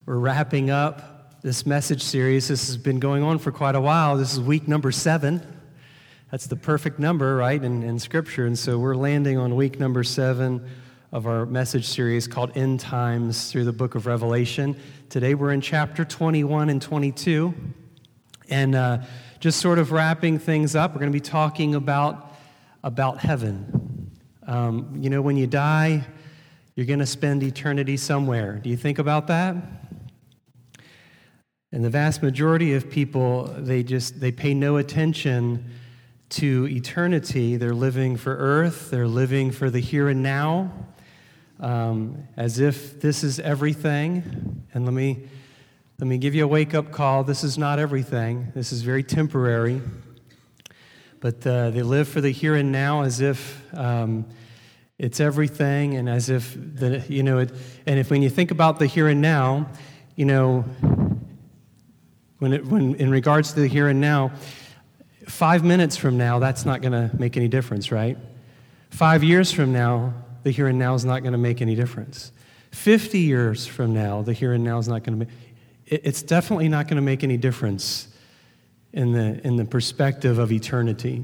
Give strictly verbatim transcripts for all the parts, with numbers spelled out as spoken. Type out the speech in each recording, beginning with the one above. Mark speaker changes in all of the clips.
Speaker 1: We're wrapping up this message series. This has been going on for quite a while. This is week number seven. That's the perfect number, right, in, in Scripture. And so we're landing on week number seven of our message series called End Times through the book of Revelation. Today we're in chapter twenty-one and twenty-two. And uh, just sort of wrapping things up, we're going to be talking about, about heaven. Um, you know, when you die, you're going to spend eternity somewhere. Do you think about that? And the vast majority of people, they just, they pay no attention to eternity. They're living for earth. They're living for the here and now, um, as if this is everything. And let me, let me give you a wake-up call. This is not everything. This is very temporary. But uh, they live for the here and now as if um, it's everything, and as if, the, you know, it, and if when you think about the here and now, you know, When, it, when in regards to the here and now, five minutes from now, that's not going to make any difference, right? Five years from now, the here and now is not going to make any difference. Fifty years from now, the here and now is not going to make. It, it's definitely not going to make any difference in the in the perspective of eternity.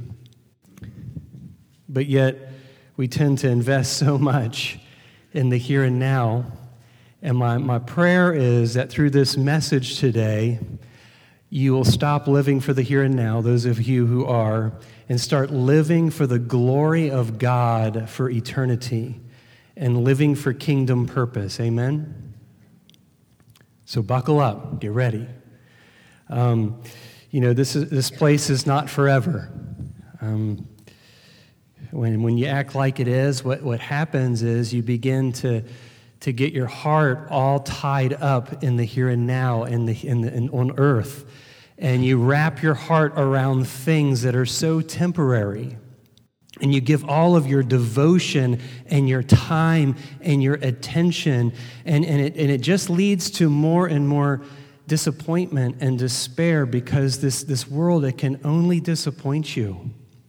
Speaker 1: But yet, we tend to invest so much in the here and now. And my my prayer is that through this message today, you will stop living for the here and now, those of you who are, and start living for the glory of God for eternity and living for kingdom purpose. Amen? So buckle up. Get ready. Um, you know, this is this place is not forever. Um, when when you act like it is, what, what happens is you begin to to get your heart all tied up in the here and now and the, in the in, on earth. And you wrap your heart around things that are so temporary. And you give all of your devotion and your time and your attention. And, and, it, and it just leads to more and more disappointment and despair, because this, this world, it can only disappoint you.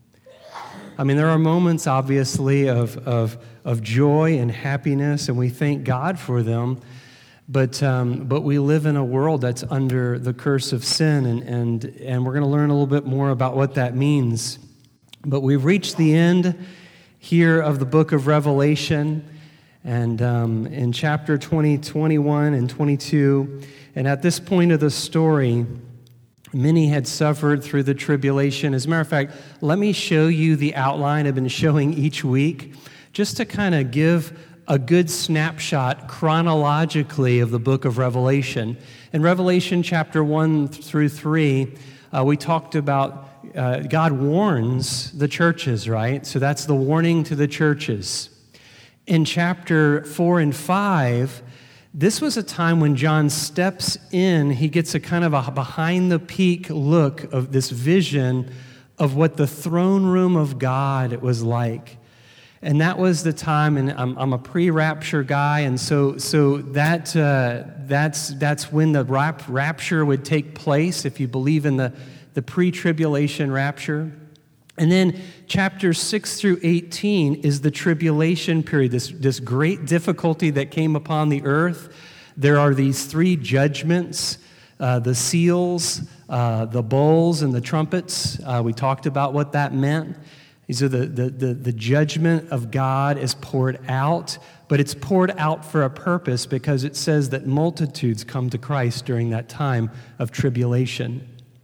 Speaker 1: I mean, there are moments, obviously, of, of, of joy and happiness, and we thank God for them. But um, but we live in a world that's under the curse of sin, and and, and we're going to learn a little bit more about what that means. But we've reached the end here of the book of Revelation, and um, in chapter twenty, twenty-one, and twenty-two, and at this point of the story, many had suffered through the tribulation. As a matter of fact, let me show you the outline I've been showing each week, just to kind of give a good snapshot chronologically of the book of Revelation. In Revelation chapter one through three, uh, we talked about uh, God warns the churches, right? So that's the warning to the churches. In chapter four and five, this was a time when John steps in. He gets a kind of a behind-the-peak look of this vision of what the throne room of God was like. And that was the time, and I'm, I'm a pre-rapture guy, and so so that uh, that's that's when the rap, rapture would take place, if you believe in the, the pre-tribulation rapture. And then chapters six through eighteen is the tribulation period, this, this great difficulty that came upon the earth. There are these three judgments, uh, the seals, uh, the bowls, and the trumpets. Uh, we talked about what that meant. These are the, the, the, the judgment of God is poured out, but it's poured out for a purpose, because it says that multitudes come to Christ during that time of tribulation.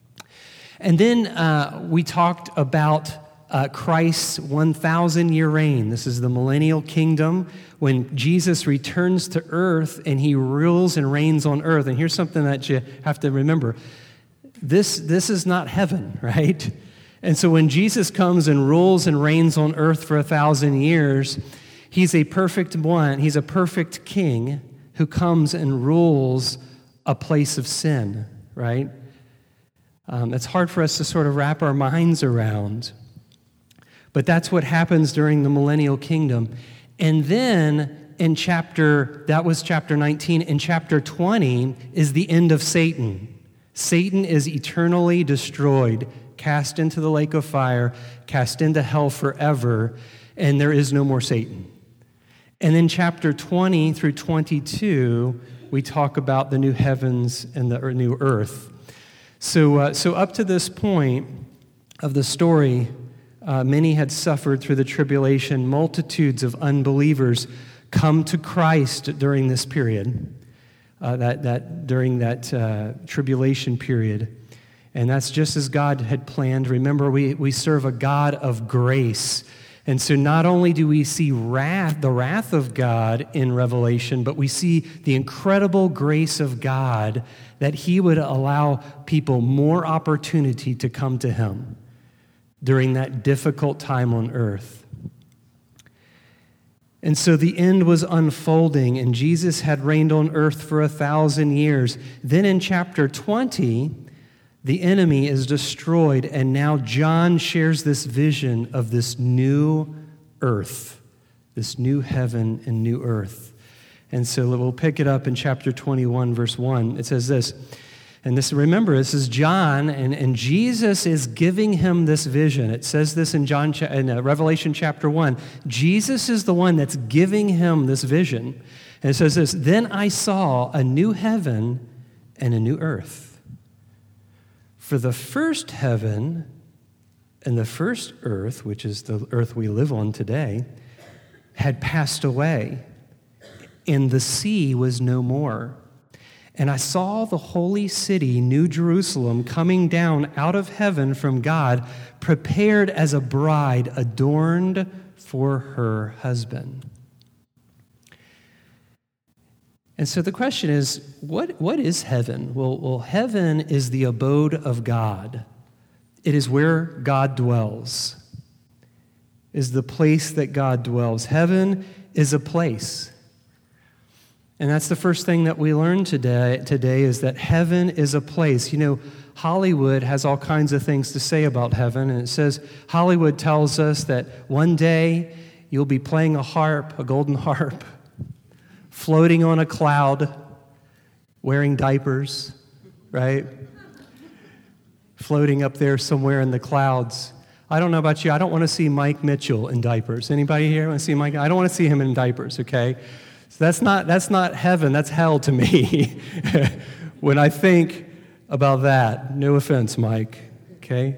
Speaker 1: And then uh, we talked about uh, Christ's one thousand year reign. This is the millennial kingdom, when Jesus returns to earth and he rules and reigns on earth. And here's something that you have to remember. This, this is not heaven, right? And so when Jesus comes and rules and reigns on earth for a thousand years, he's a perfect one. He's a perfect king who comes and rules a place of sin, right? Um, it's hard for us to sort of wrap our minds around. But that's what happens during the millennial kingdom. And then in chapter, that was chapter nineteen, in chapter twenty is the end of Satan. Satan is eternally destroyed, cast into the lake of fire, cast into hell forever, and there is no more Satan. And then chapter twenty through twenty-two we talk about the new heavens and the new earth. So, uh, so up to this point of the story, uh, many had suffered through the tribulation. Multitudes of unbelievers come to Christ during this period, uh, that that during that uh, tribulation period. And that's just as God had planned. Remember, we, we serve a God of grace. And so not only do we see wrath, the wrath of God in Revelation, but we see the incredible grace of God that he would allow people more opportunity to come to him during that difficult time on earth. And so the end was unfolding, and Jesus had reigned on earth for a thousand years. Then in chapter twenty, the enemy is destroyed, and now John shares this vision of this new earth, this new heaven and new earth. And so we'll pick it up in chapter twenty-one, verse one. It says this, and this, remember, this is John, and, and Jesus is giving him this vision. It says this in John in uh, Revelation chapter one. Jesus is the one that's giving him this vision. And it says this, then I saw a new heaven and a new earth. For the first heaven and the first earth, which is the earth we live on today, had passed away, and the sea was no more. And I saw the holy city, New Jerusalem, coming down out of heaven from God, prepared as a bride adorned for her husband. And so the question is, what, what is heaven? Well, well, heaven is the abode of God. It is where God dwells, is the place that God dwells. Heaven is a place. And that's the first thing that we learn today, today is that heaven is a place. You know, Hollywood has all kinds of things to say about heaven, and it says, Hollywood tells us that one day you'll be playing a harp, a golden harp, floating on a cloud, wearing diapers, right? Floating up there somewhere in the clouds. I don't know about you. I don't want to see Mike Mitchell in diapers. Anybody here want to see Mike? I don't want to see him in diapers, okay? So that's not that's not heaven. That's hell to me. When I think about that, no offense, Mike, okay?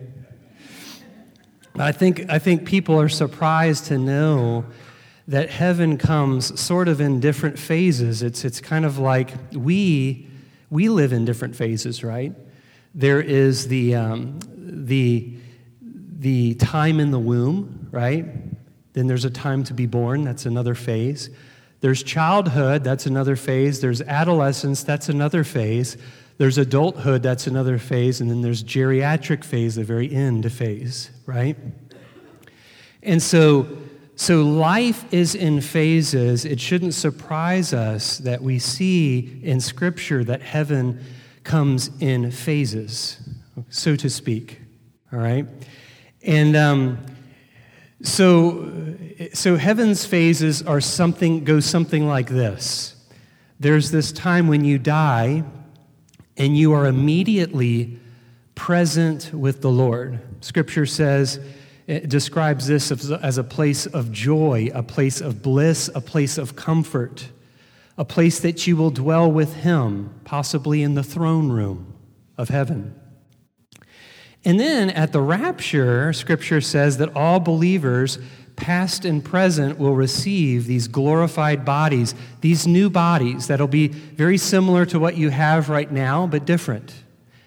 Speaker 1: I think I think people are surprised to know that heaven comes sort of in different phases. It's it's kind of like we we live in different phases, right? There is the um, the the time in the womb, right? Then there's a time to be born. That's another phase. There's childhood. That's another phase. There's adolescence. That's another phase. There's adulthood. That's another phase. And then there's geriatric phase, the very end phase, right? And so. So life is in phases. It shouldn't surprise us that we see in Scripture that heaven comes in phases, so to speak, all right? And um, so, so heaven's phases are something, go something like this. There's this time when you die, and you are immediately present with the Lord. Scripture says, it describes this as a place of joy, a place of bliss, a place of comfort, a place that you will dwell with him, possibly in the throne room of heaven. And then at the rapture, Scripture says that all believers, past and present, will receive these glorified bodies, these new bodies that'll be very similar to what you have right now, but different.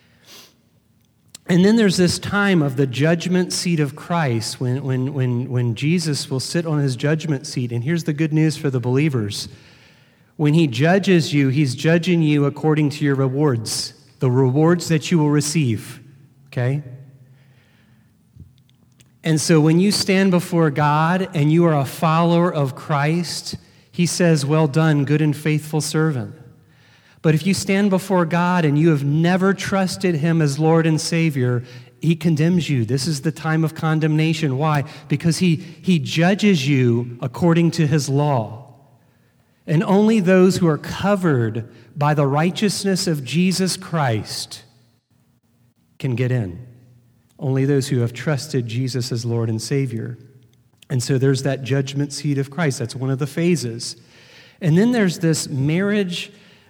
Speaker 1: And then there's this time of the judgment seat of Christ when, when, when, when Jesus will sit on his judgment seat. And here's the good news for the believers. When he judges you, he's judging you according to your rewards, the rewards that you will receive, okay? And so when you stand before God and you are a follower of Christ, he says, well done, good and faithful servant. But if you stand before God and you have never trusted him as Lord and Savior, he condemns you. This is the time of condemnation. Why? Because he, he judges you according to his law. And only those who are covered by the righteousness of Jesus Christ can get in. Only those who have trusted Jesus as Lord and Savior. And so there's that judgment seat of Christ. That's one of the phases. And then there's this marriage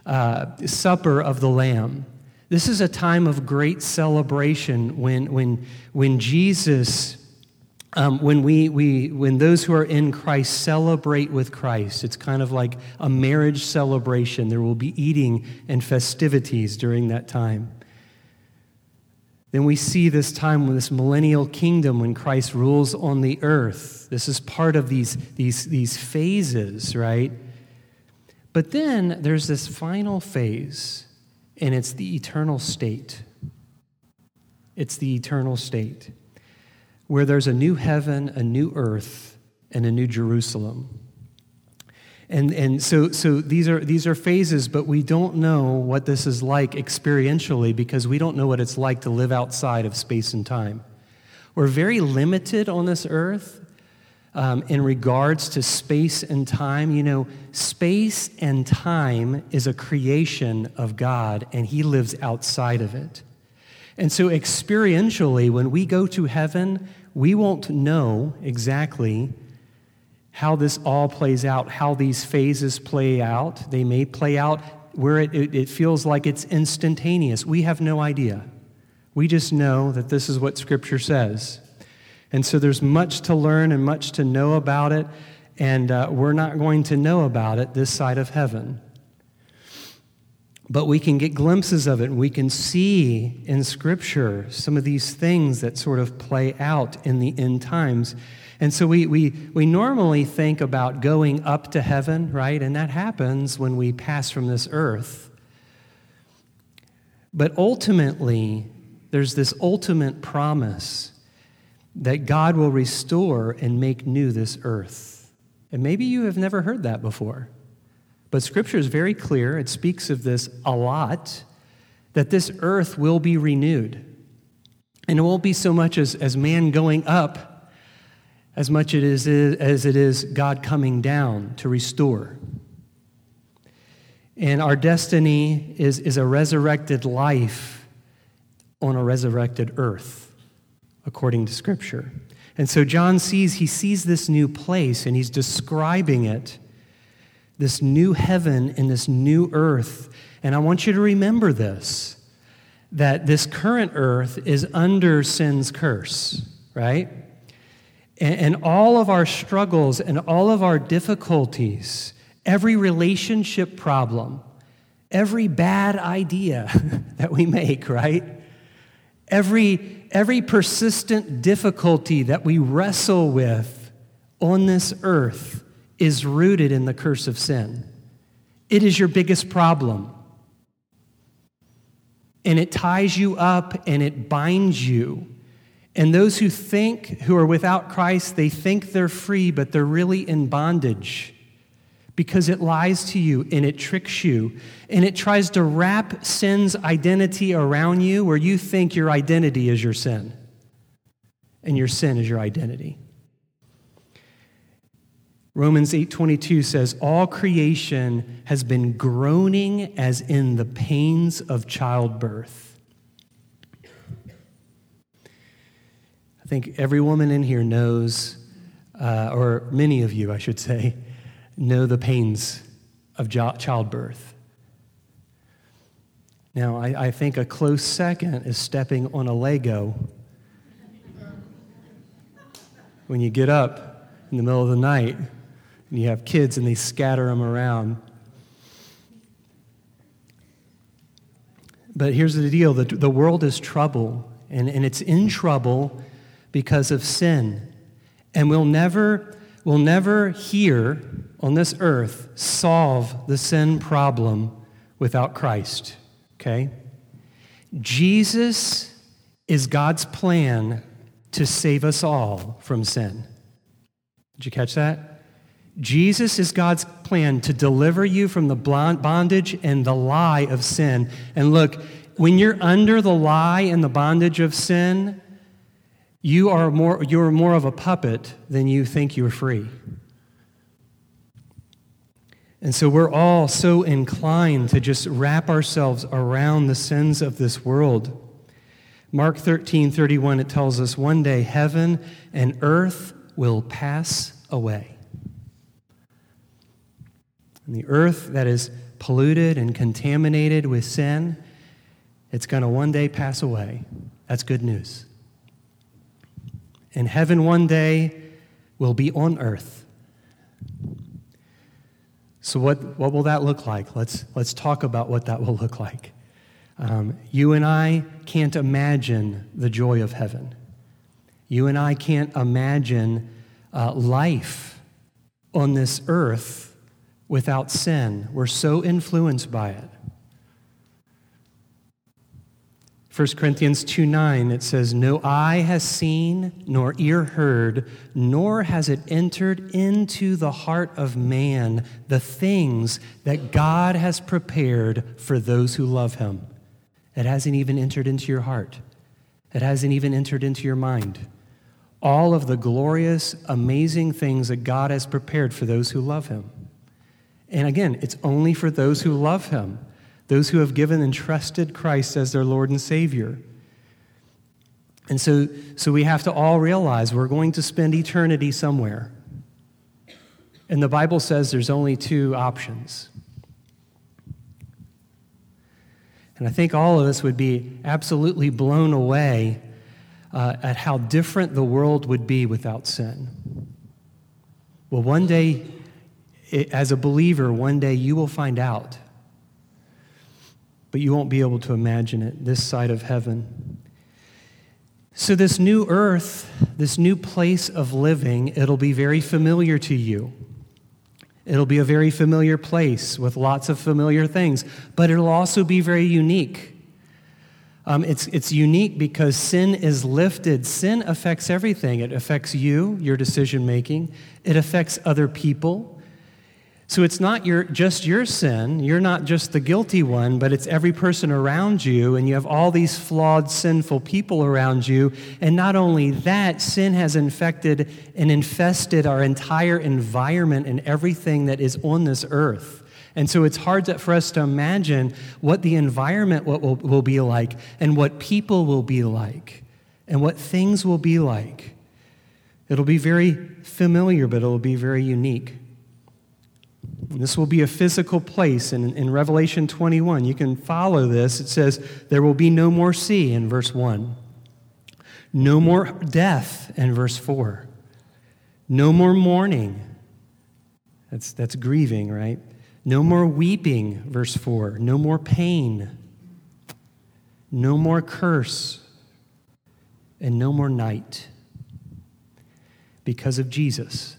Speaker 1: uh, supper of the Lamb. This is a time of great celebration when, when, when Jesus, um, when we, we, when those who are in Christ celebrate with Christ. It's kind of like a marriage celebration. There will be eating and festivities during that time. Then we see this time, this millennial kingdom when Christ rules on the earth. This is part of these, these, these phases, right? But then there's this final phase, and it's the eternal state. It's the eternal state where there's a new heaven, a new earth, and a new Jerusalem. And and so so these are these are phases, but we don't know what this is like experientially because we don't know what it's like to live outside of space and time. We're very limited on this earth um, in regards to space and time. You know, space and time is a creation of God, and He lives outside of it. And so experientially, when we go to heaven, we won't know exactly how this all plays out, how these phases play out. They may play out where it, it, it feels like it's instantaneous. We have no idea. We just know that this is what Scripture says. And so there's much to learn and much to know about it, and uh, we're not going to know about it this side of heaven. But we can get glimpses of it, and we can see in Scripture some of these things that sort of play out in the end times. And so we we we normally think about going up to heaven, right? And that happens when we pass from this earth. But ultimately, there's this ultimate promise that God will restore and make new this earth. And maybe you have never heard that before. But Scripture is very clear. It speaks of this a lot, that this earth will be renewed. And it won't be so much as, as man going up, as much it is, as it is God coming down to restore. And our destiny is, is a resurrected life on a resurrected earth, according to Scripture. And so John sees, he sees this new place, and he's describing it, this new heaven and this new earth. And I want you to remember this, that this current earth is under sin's curse, right? And all of our struggles and all of our difficulties, every relationship problem, every bad idea that we make, right? Every, every persistent difficulty that we wrestle with on this earth is rooted in the curse of sin. It is your biggest problem. And it ties you up and it binds you. And those who think, who are without Christ, they think they're free, but they're really in bondage because it lies to you and it tricks you. And it tries to wrap sin's identity around you where you think your identity is your sin and your sin is your identity. Romans eight twenty-two says, all creation has been groaning as in the pains of childbirth. I think every woman in here knows, uh, or many of you, I should say, know the pains of childbirth. Now, I, I think a close second is stepping on a Lego when you get up in the middle of the night and you have kids and they scatter them around. But here's the deal, the, the world is trouble, and, and it's in trouble because of sin. And we'll never, we'll never here on this earth solve the sin problem without Christ, okay? Jesus is God's plan to save us all from sin. Did you catch that? Jesus is God's plan to deliver you from the bondage and the lie of sin. And look, when you're under the lie and the bondage of sin, You are more, you're more of a puppet than you think you're free. And so we're all so inclined to just wrap ourselves around the sins of this world. Mark thirteen thirty-one, it tells us, one day heaven and earth will pass away. And the earth that is polluted and contaminated with sin, it's going to one day pass away. That's good news. And heaven one day will be on earth. So what, what will that look like? Let's, let's talk about what that will look like. Um, you and I can't imagine the joy of heaven. You and I can't imagine uh, life on this earth without sin. We're so influenced by it. First Corinthians two nine, it says, "No eye has seen, nor ear heard, nor has it entered into the heart of man the things that God has prepared for those who love him." It hasn't even entered into your heart. It hasn't even entered into your mind. All of the glorious, amazing things that God has prepared for those who love him. And again, it's only for those who love him. Those who have given and trusted Christ as their Lord and Savior. And so, so we have to all realize we're going to spend eternity somewhere. And the Bible says there's only two options. And I think all of us would be absolutely blown away uh, at how different the world would be without sin. Well, one day, it, as a believer, one day you will find out. But you won't be able to imagine it this side of heaven. So this new earth, this new place of living, it'll be very familiar to you. It'll be a very familiar place with lots of familiar things, but it'll also be very unique. Um, it's, it's unique because sin is lifted. Sin affects everything. It affects you, your decision-making. It affects other people. So it's not your, just your sin. You're not just the guilty one, but it's every person around you, and you have all these flawed, sinful people around you. And not only that, sin has infected and infested our entire environment and everything that is on this earth. And so it's hard to, for us to imagine what the environment will, will, will be like, and what people will be like, and what things will be like. It'll be very familiar, but it'll be very unique. This will be a physical place. In, in Revelation twenty-one, you can follow this. It says, there will be no more sea in verse one. No more death in verse four. No more mourning. That's, that's grieving, right? No more weeping, verse four. No more pain. No more curse. And no more night. Because of Jesus,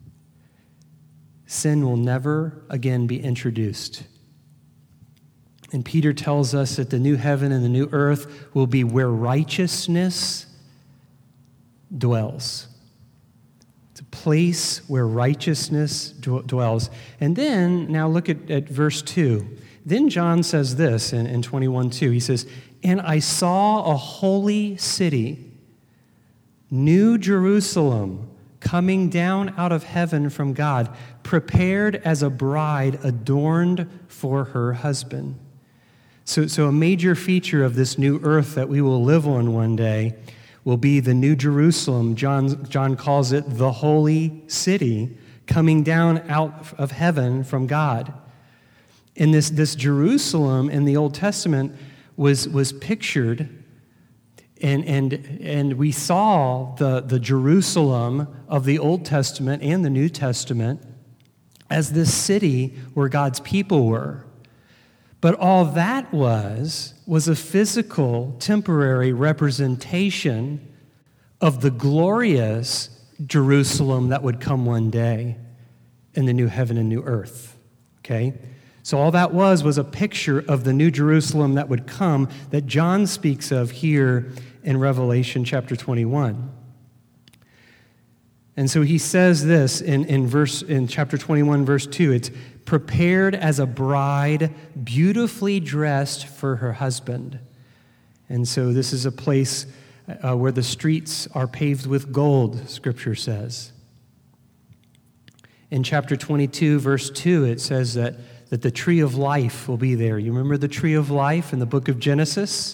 Speaker 1: sin will never again be introduced. And Peter tells us that the new heaven and the new earth will be where righteousness dwells. It's a place where righteousness dwells. And then, now look at, at verse two. Then John says this in, in twenty-one two. He says, "And I saw a holy city, New Jerusalem, coming down out of heaven from God, prepared as a bride adorned for her husband." So, so a major feature of this new earth that we will live on one day will be the New Jerusalem. John, John calls it the holy city, coming down out of heaven from God. And this, this Jerusalem in the Old Testament was, was pictured. And and and we saw the, the Jerusalem of the Old Testament and the New Testament as this city where God's people were. But all that was, was a physical, temporary representation of the glorious Jerusalem that would come one day in the new heaven and new earth. Okay? So all that was was a picture of the new Jerusalem that would come that John speaks of here in Revelation chapter twenty-one. And so he says this in, in verse in chapter twenty-one, verse two. It's prepared as a bride, beautifully dressed for her husband. And so this is a place uh, where the streets are paved with gold, Scripture says. In chapter twenty-two, verse two, it says that, that the tree of life will be there. You remember the tree of life in the book of Genesis?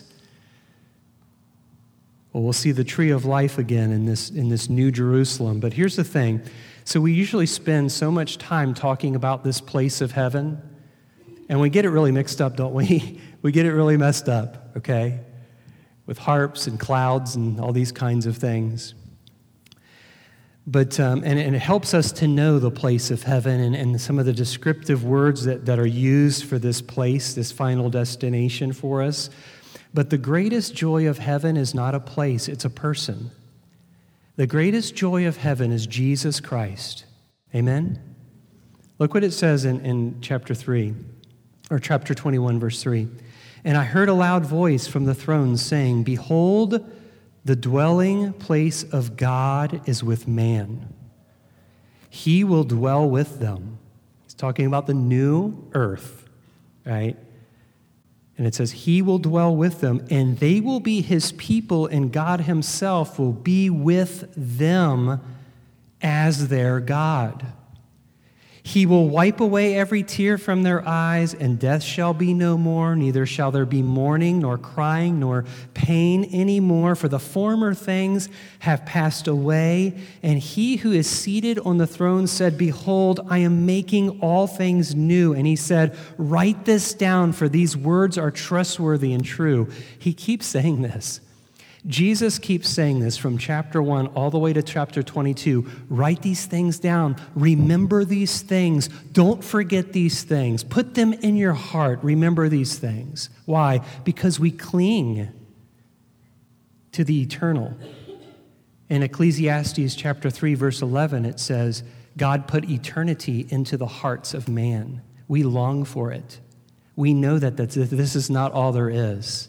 Speaker 1: Well, we'll see the tree of life again in this, in this new Jerusalem. But here's the thing. So we usually spend so much time talking about this place of heaven, And we get it really mixed up, don't we? We get it really messed up, okay? With harps and clouds and all these kinds of things. But, um, and, and it helps us to know the place of heaven and, and some of the descriptive words that, that are used for this place, this final destination for us. But the greatest joy of heaven is not a place, it's a person. The greatest joy of heaven is Jesus Christ. Amen? Look what it says in, in chapter three, or chapter twenty-one, verse three. And I heard a loud voice from the throne saying, "Behold, the dwelling place of God is with man. He will dwell with them." He's talking about the new earth, right? And it says, "He will dwell with them, and they will be his people, and God himself will be with them as their God. He will wipe away every tear from their eyes, and death shall be no more, neither shall there be mourning, nor crying, nor pain any more, for the former things have passed away. And he who is seated on the throne said, Behold, I am making all things new. And he said, Write this down, for these words are trustworthy and true." He keeps saying this. Jesus keeps saying this from chapter one all the way to chapter twenty-two. Write these things down. Remember these things. Don't forget these things. Put them in your heart. Remember these things. Why? Because we cling to the eternal. In Ecclesiastes chapter three, verse eleven, it says, God put eternity into the hearts of man. We long for it. We know that this is not all there is.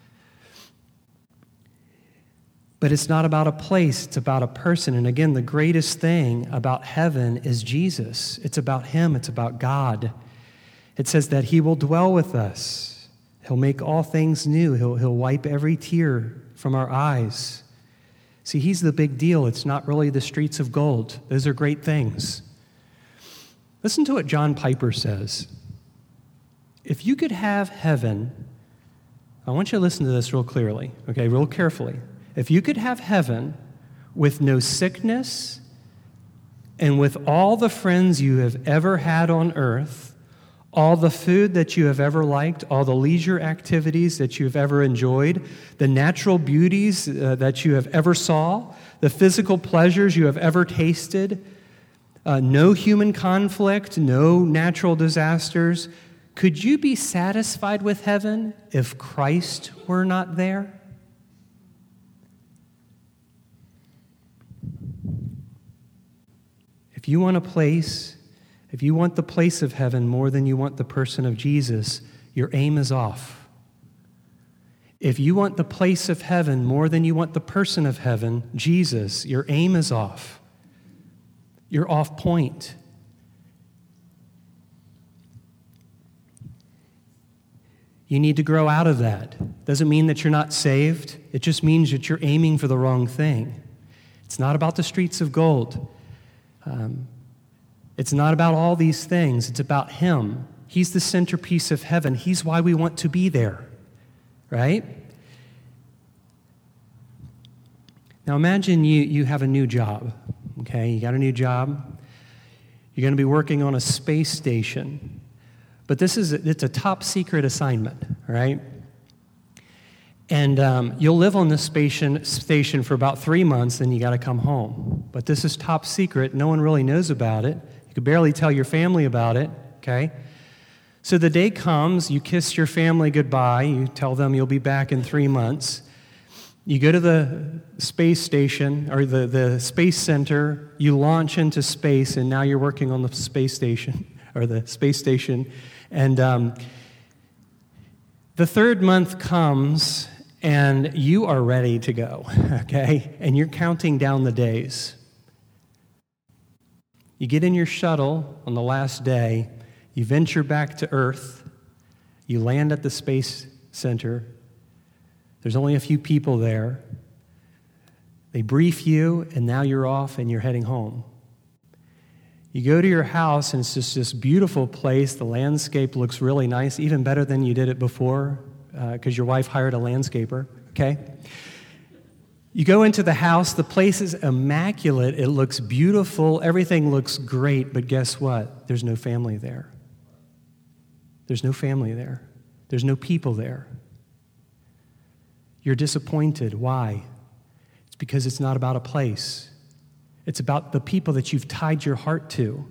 Speaker 1: But it's not about a place, it's about a person. And again, the greatest thing about heaven is Jesus. It's about him, it's about God. It says that he will dwell with us. He'll make all things new. He'll, he'll wipe every tear from our eyes. See, he's the big deal. It's not really the streets of gold. Those are great things. Listen to what John Piper says. If you could have heaven, I want you to listen to this real clearly, okay, real carefully. If you could have heaven with no sickness and with all the friends you have ever had on earth, all the food that you have ever liked, all the leisure activities that you have ever enjoyed, the natural beauties uh, that you have ever saw, the physical pleasures you have ever tasted, uh, no human conflict, no natural disasters, could you be satisfied with heaven if Christ were not there? If you want a place, if you want the place of heaven more than you want the person of Jesus, your aim is off. If you want the place of heaven more than you want the person of heaven, Jesus, your aim is off. You're off point. You need to grow out of that. Doesn't mean that you're not saved. It just means that you're aiming for the wrong thing. It's not about the streets of gold. Um, it's not about all these things. It's about him. He's the centerpiece of heaven. He's why we want to be there, right? Now imagine you, you have a new job, okay? You got a new job. You're going to be working on a space station. But this is, it's a top secret assignment, right? And um, you'll live on this station, station for about three months, then you got to come home. But this is top secret. No one really knows about it. You could barely tell your family about it, okay? So the day comes, you kiss your family goodbye. You tell them you'll be back in three months. You go to the space station, or the, the space center. You launch into space, and now you're working on the space station, or the space station. And um, the third month comes, and you are ready to go, okay? And you're counting down the days. You get in your shuttle on the last day. You venture back to Earth. You land at the space center. There's only a few people there. They brief you, and now you're off, and you're heading home. You go to your house, and it's just this beautiful place. The landscape looks really nice, even better than you did it before, because uh, your wife hired a landscaper, okay? You go into the house. The place is immaculate. It looks beautiful. Everything looks great, but guess what? There's no family there. There's no family there. There's no people there. You're disappointed. Why? It's because it's not about a place. It's about the people that you've tied your heart to.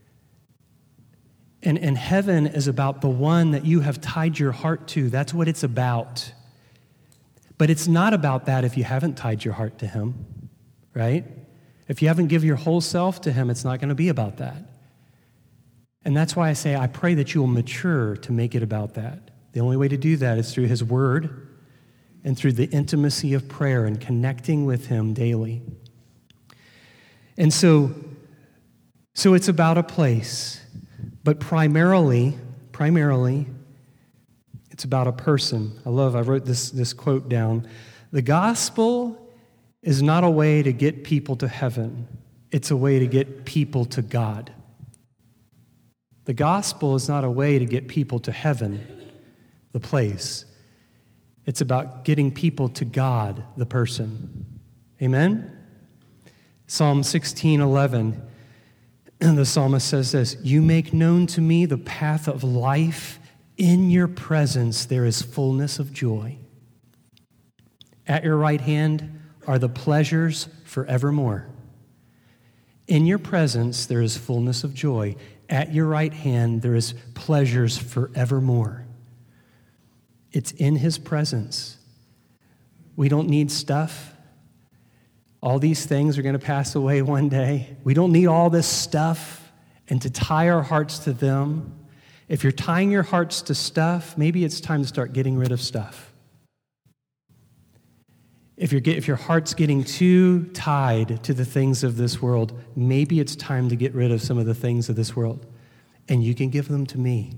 Speaker 1: And, and heaven is about the one that you have tied your heart to. That's what it's about. But it's not about that if you haven't tied your heart to him, right? If you haven't given your whole self to him, it's not going to be about that. And that's why I say, I pray that you will mature to make it about that. The only way to do that is through his word and through the intimacy of prayer and connecting with him daily. And so, so it's about a place, but primarily, primarily, it's about a person. I love, I wrote this, this quote down. The gospel is not a way to get people to heaven. It's a way to get people to God. The gospel is not a way to get people to heaven, the place. It's about getting people to God, the person. Amen? Psalm sixteen eleven, the psalmist says this, "You make known to me the path of life. In your presence there is fullness of joy. At your right hand are the pleasures forevermore. In your presence there is fullness of joy. At your right hand there is pleasures forevermore." It's in his presence. We don't need stuff. All these things are going to pass away one day. We don't need all this stuff and to tie our hearts to them. If you're tying your hearts to stuff, maybe it's time to start getting rid of stuff. If, you're get, if your heart's getting too tied to the things of this world, maybe it's time to get rid of some of the things of this world. And you can give them to me.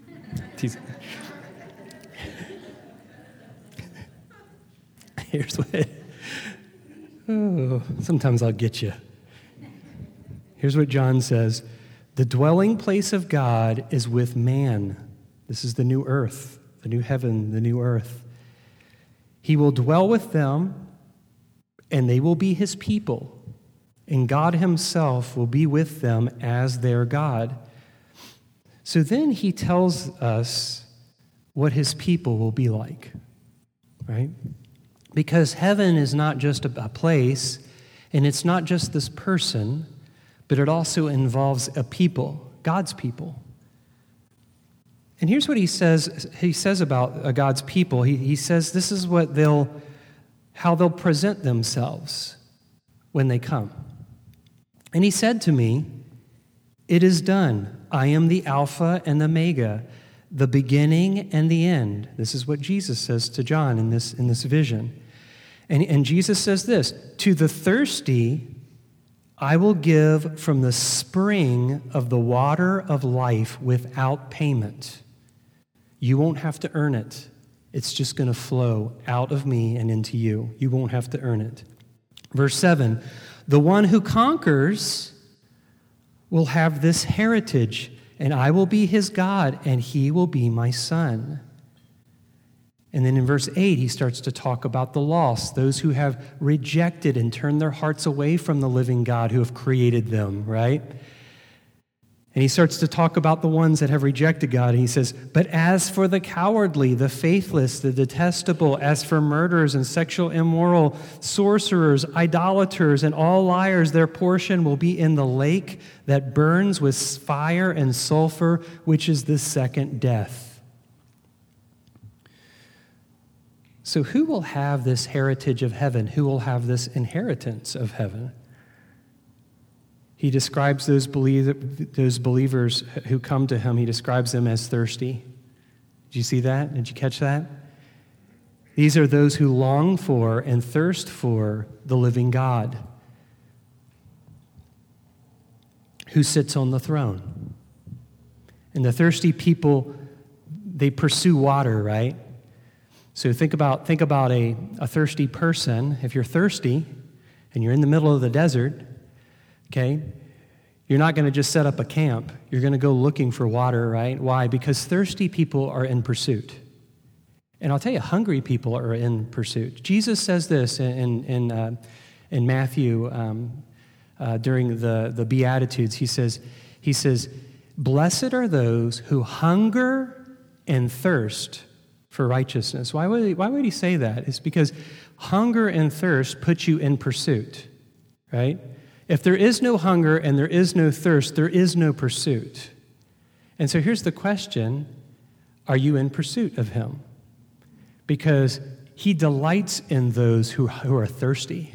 Speaker 1: Here's what, oh, sometimes I'll get you. Here's what John says. The dwelling place of God is with man. This is the new earth, the new heaven, the new earth. He will dwell with them, and they will be his people. And God himself will be with them as their God. So then he tells us what his people will be like, right? Because heaven is not just a place, and it's not just this person, but it also involves a people, God's people. And here's what he says, he says about God's people. He, he says this is what they'll, how they'll present themselves when they come. And he said to me, "It is done. I am the Alpha and the Omega, the beginning and the end." This is what Jesus says to John in this, in this vision. And, and Jesus says this, "To the thirsty, I will give from the spring of the water of life without payment." You won't have to earn it. It's just going to flow out of me and into you. You won't have to earn it. Verse seven, "The one who conquers will have this heritage, and I will be his God, and he will be my son." And then in verse eight, he starts to talk about the lost, those who have rejected and turned their hearts away from the living God who have created them, right? And he starts to talk about the ones that have rejected God, and he says, "But as for the cowardly, the faithless, the detestable, as for murderers and sexual immoral, sorcerers, idolaters, and all liars, their portion will be in the lake that burns with fire and sulfur, which is the second death." So who will have this heritage of heaven? Who will have this inheritance of heaven? He describes those, believe, those believers who come to him, he describes them as thirsty. Did you see that? Did you catch that? These are those who long for and thirst for the living God who sits on the throne. And the thirsty people, they pursue water, right? So think about think about a, a thirsty person. If you're thirsty and you're in the middle of the desert, okay, you're not going to just set up a camp. You're going to go looking for water, right? Why? Because thirsty people are in pursuit. And I'll tell you, hungry people are in pursuit. Jesus says this in, in, uh, in Matthew um, uh, during the, the Beatitudes. He says, he says, "Blessed are those who hunger and thirst for righteousness. Why would he, why would he say that? It's because hunger and thirst put you in pursuit, right? If there is no hunger and there is no thirst, there is no pursuit. And so here's the question: are you in pursuit of him? Because he delights in those who, who are thirsty.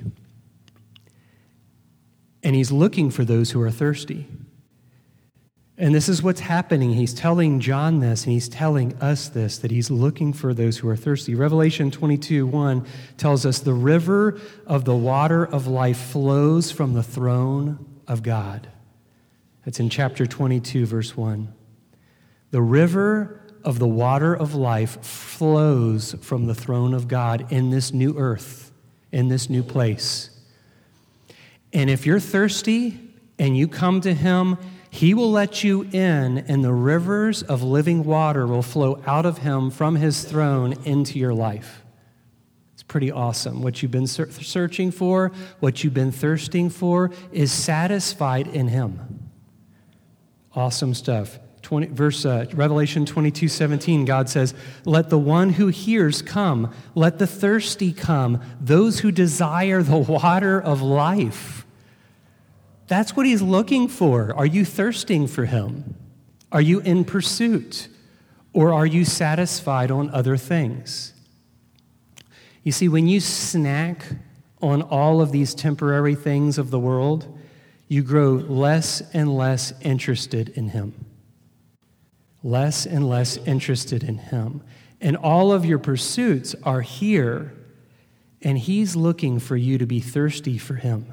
Speaker 1: And he's looking for those who are thirsty. And this is what's happening. He's telling John this, and he's telling us this, that he's looking for those who are thirsty. Revelation twenty-two one tells us the river of the water of life flows from the throne of God. That's in chapter twenty-two, verse one. The river of the water of life flows from the throne of God in this new earth, in this new place. And if you're thirsty and you come to him, he will let you in, and the rivers of living water will flow out of him from his throne into your life. It's pretty awesome. What you've been searching for, what you've been thirsting for, is satisfied in him. Awesome stuff. twenty, verse uh, Revelation twenty-two seventeen, God says, "Let the one who hears come. Let the thirsty come. Those who desire the water of life." That's what he's looking for. Are you thirsting for him? Are you in pursuit? Or are you satisfied on other things? You see, when you snack on all of these temporary things of the world, you grow less and less interested in him. Less and less interested in him. And all of your pursuits are here, and he's looking for you to be thirsty for him.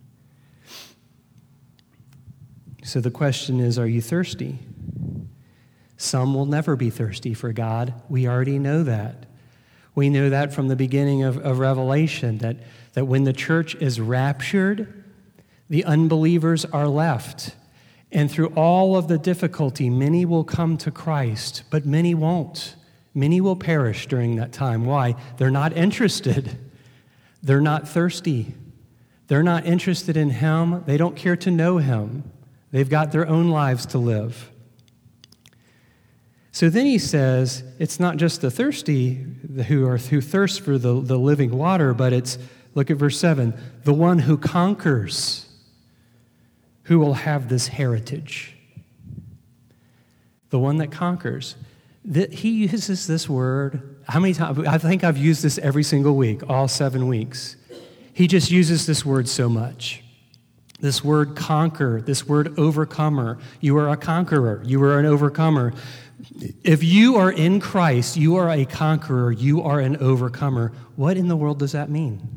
Speaker 1: So the question is, are you thirsty? Some will never be thirsty for God. We already know that. We know that from the beginning of, of Revelation, that, that when the church is raptured, the unbelievers are left. And through all of the difficulty, many will come to Christ, but many won't. Many will perish during that time. Why? They're not interested. They're not thirsty. They're not interested in him. They don't care to know him. They've got their own lives to live. So then he says, it's not just the thirsty who are who thirst for the, the living water, but it's, look at verse seven, the one who conquers, who will have this heritage. The one that conquers. The, he uses this word, how many times? I think I've used this every single week, all seven weeks. He just uses this word so much. This word conquer, this word overcomer. You are a conqueror. You are an overcomer. If you are in Christ, you are a conqueror. You are an overcomer. What in the world does that mean?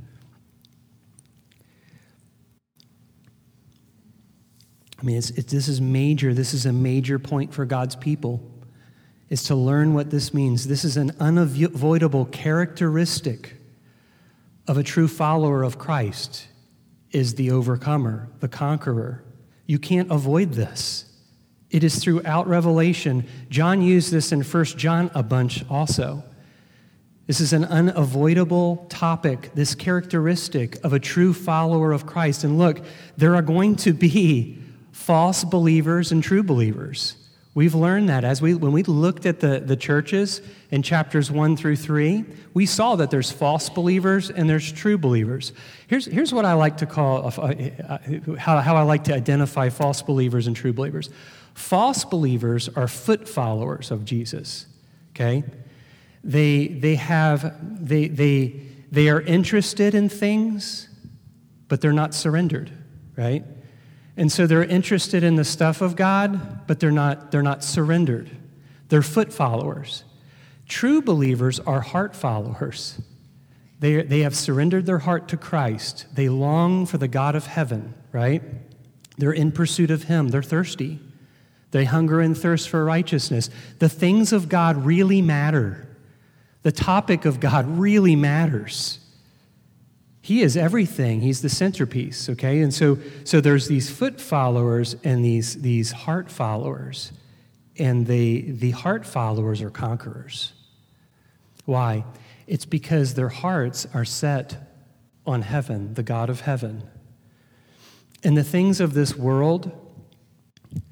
Speaker 1: I mean, it's, it, this is major. This is a major point for God's people, is to learn what this means. This is an unavoidable characteristic of a true follower of Christ. Is the overcomer, the conqueror. You can't avoid this. It is throughout Revelation. John used this in First John a bunch also. This is an unavoidable topic, this characteristic of a true follower of Christ. And look, there are going to be false believers and true believers. We've learned that as we when we looked at the, the churches in chapters one through three, we saw that there's false believers and there's true believers. Here's, here's what I like to call, uh, how, how I like to identify false believers and true believers. False believers are foot followers of Jesus, okay? They, they have, they, they, they are interested in things, but they're not surrendered, right? And so they're interested in the stuff of God, but they're not, they're not surrendered. They're foot followers. True believers are heart followers. They, they have surrendered their heart to Christ. They long for the God of heaven, right? They're in pursuit of him. They're thirsty. They hunger and thirst for righteousness. The things of God really matter. The topic of God really matters. He is everything. He's the centerpiece, okay? And so so there's these foot followers and these, these heart followers. And they, the heart followers are conquerors. Why? It's because their hearts are set on heaven, the God of heaven. And the things of this world,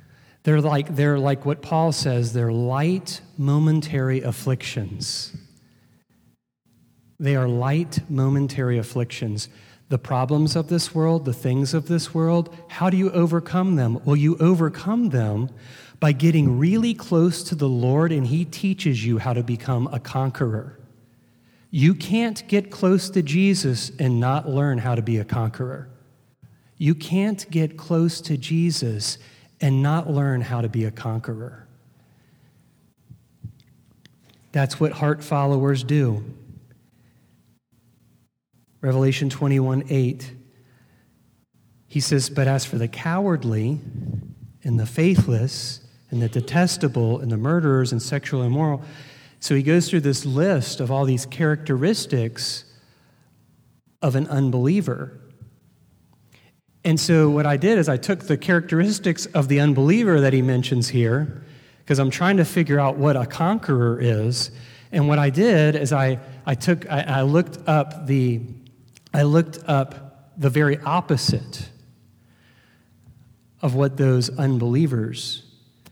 Speaker 1: They're like, they're like what Paul says, they're light, momentary afflictions. They are light, momentary afflictions. The problems of this world, the things of this world, how do you overcome them? Well, you overcome them by getting really close to the Lord, and He teaches you how to become a conqueror. You can't get close to Jesus and not learn how to be a conqueror. You can't get close to Jesus and not learn how to be a conqueror. That's what heart followers do. Revelation twenty-one eight, he says, but as for the cowardly and the faithless and the detestable and the murderers and sexual immoral, so he goes through this list of all these characteristics of an unbeliever. And so what I did is I took the characteristics of the unbeliever that he mentions here, because I'm trying to figure out what a conqueror is. And what I did is I, I took I, I looked up the I looked up the very opposite of what those unbelievers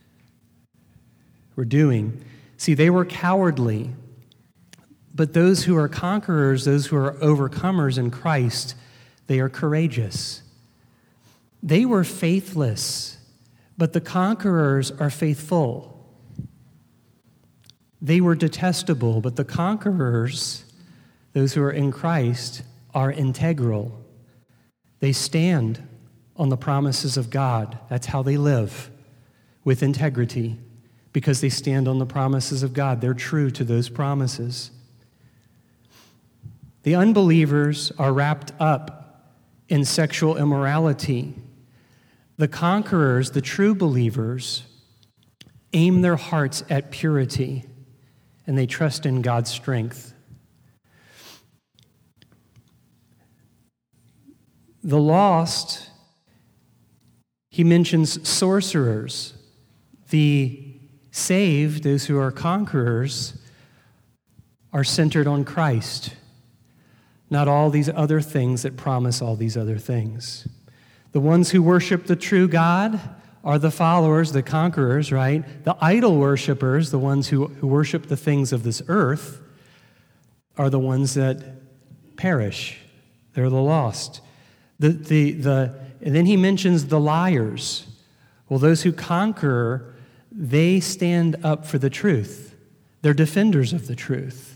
Speaker 1: were doing. See, they were cowardly, but those who are conquerors, those who are overcomers in Christ, they are courageous. They were faithless, but the conquerors are faithful. They were detestable, but the conquerors, those who are in Christ, are integral. They stand on the promises of God. That's how they live, with integrity, because they stand on the promises of God. They're true to those promises. The unbelievers are wrapped up in sexual immorality. The conquerors, the true believers, aim their hearts at purity, and they trust in God's strength. The lost, he mentions sorcerers. The saved, those who are conquerors, are centered on Christ, not all these other things that promise all these other things. The ones who worship the true God are the followers, the conquerors, right? The idol worshipers, the ones who, who worship the things of this earth, are the ones that perish. They're the lost. The, the, the, and then he mentions the liars. Well, those who conquer, they stand up for the truth. They're defenders of the truth.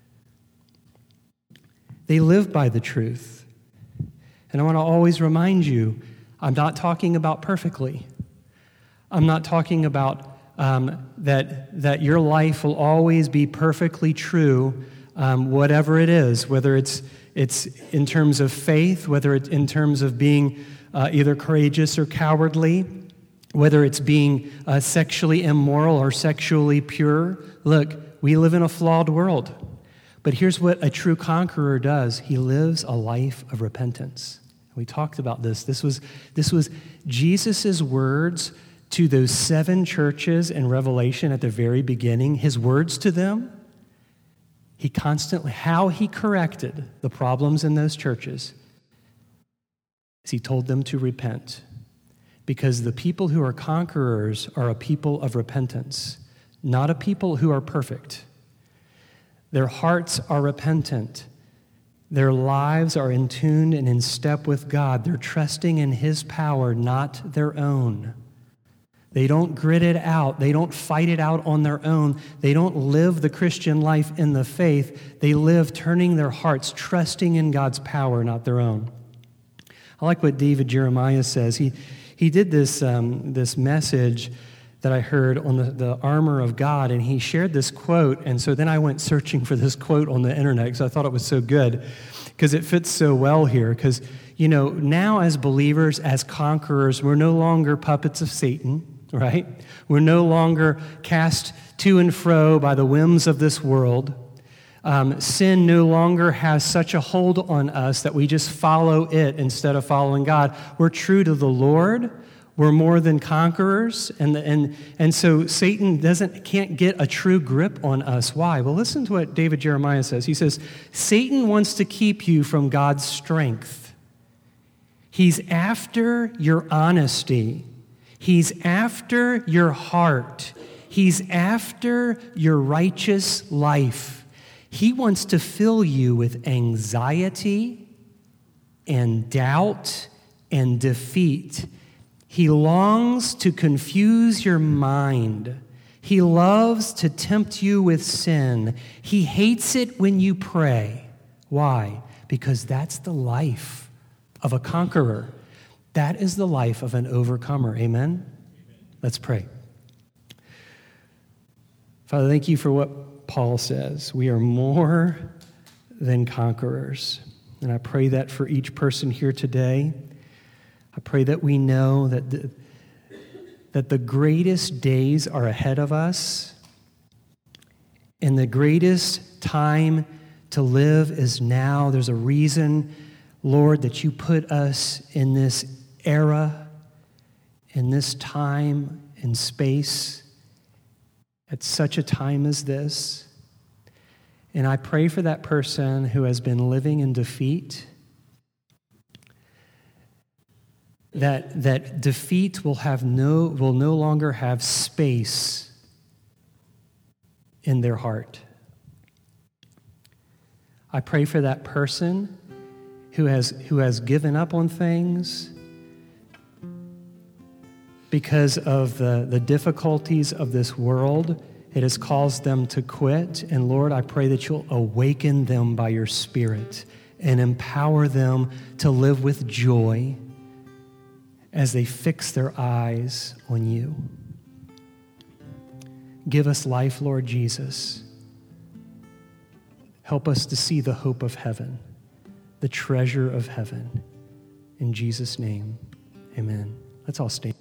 Speaker 1: They live by the truth. And I want to always remind you, I'm not talking about perfectly. I'm not talking about um, that, that your life will always be perfectly true, um, whatever it is, whether it's It's in terms of faith, whether it's in terms of being uh, either courageous or cowardly, whether it's being uh, sexually immoral or sexually pure. Look, we live in a flawed world. But here's what a true conqueror does. He lives a life of repentance. We talked about this. This was, this was Jesus' words to those seven churches in Revelation at the very beginning. His words to them. He constantly, how he corrected the problems in those churches is he told them to repent. Because the people who are conquerors are a people of repentance, not a people who are perfect. Their hearts are repentant. Their lives are in tune and in step with God. They're trusting in His power, not their own. They don't grit it out. They don't fight it out on their own. They don't live the Christian life in the faith. They live turning their hearts, trusting in God's power, not their own. I like what David Jeremiah says. He he did this, um, this message that I heard on the, the armor of God, and he shared this quote. And so then I went searching for this quote on the internet because I thought it was so good, because it fits so well here. Because, you know, now as believers, as conquerors, we're no longer puppets of Satan. Right? We're no longer cast to and fro by the whims of this world. Um, sin no longer has such a hold on us that we just follow it instead of following God. We're true to the Lord. We're more than conquerors. And, and, and so Satan doesn't can't get a true grip on us. Why? Well, listen to what David Jeremiah says. He says, Satan wants to keep you from God's strength. He's after your honesty. He's after your heart. He's after your righteous life. He wants to fill you with anxiety and doubt and defeat. He longs to confuse your mind. He loves to tempt you with sin. He hates it when you pray. Why? Because that's the life of a conqueror. That is the life of an overcomer. Amen? Let's pray. Father, thank you for what Paul says. We are more than conquerors. And I pray that for each person here today. I pray that we know that the, that the greatest days are ahead of us, and the greatest time to live is now. There's a reason, Lord, that you put us in this era, in this time and space, at such a time as this. And I pray for that person who has been living in defeat, that that defeat will have no will no longer have space in their heart. I pray for that person who has who has given up on things because of the, the difficulties of this world. It has caused them to quit. And Lord, I pray that you'll awaken them by your Spirit and empower them to live with joy as they fix their eyes on you. Give us life, Lord Jesus. Help us to see the hope of heaven, the treasure of heaven. In Jesus' name, amen. Let's all stand.